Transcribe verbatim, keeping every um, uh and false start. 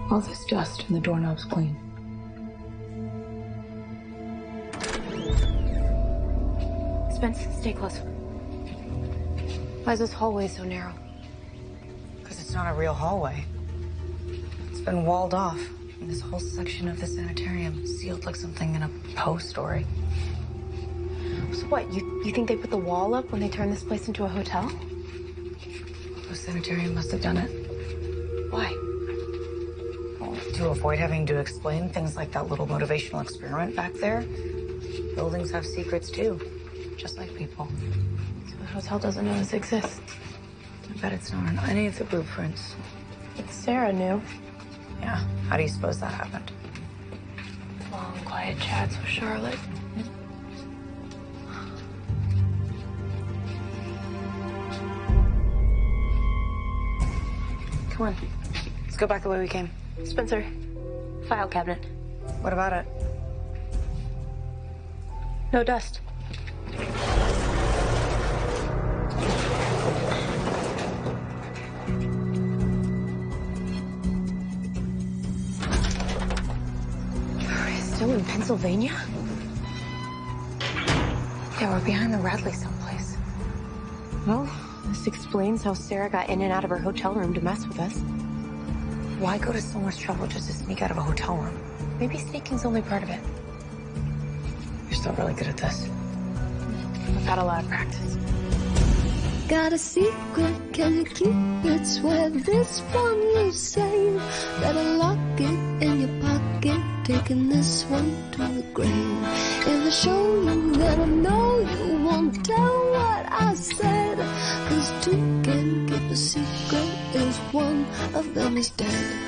All this dust and the doorknob's clean. Spence, stay close. Why is this hallway so narrow? Because it's not a real hallway. It's been walled off. And this whole section of the sanitarium sealed like something in a Poe story. So what, you, you think they put the wall up when they turned this place into a hotel? The sanitarium must have done it. Why? Well, to avoid having to explain things like that little motivational experiment back there. Buildings have secrets too, just like people. So the hotel doesn't know this exists. I bet it's not on any of the blueprints. But Sarah knew. Yeah, how do you suppose that happened? Long, quiet chats with Charlotte. Come on. Let's go back the way we came. Spencer, file cabinet. What about it? No dust. Are we still in Pennsylvania? Yeah, we're behind the Radley someplace. Well, this explains how Sarah got in and out of her hotel room to mess with us. Why go to so much trouble just to sneak out of a hotel room? Maybe sneaking's only part of it. You're still really good at this. I've had a lot of practice. Got a secret, can you keep it? Swear this one you say. Better lock it in your pocket, taking this one to the grave. If I show you, then I know you won't tell what I said. Cause two can keep a secret if one of them is dead.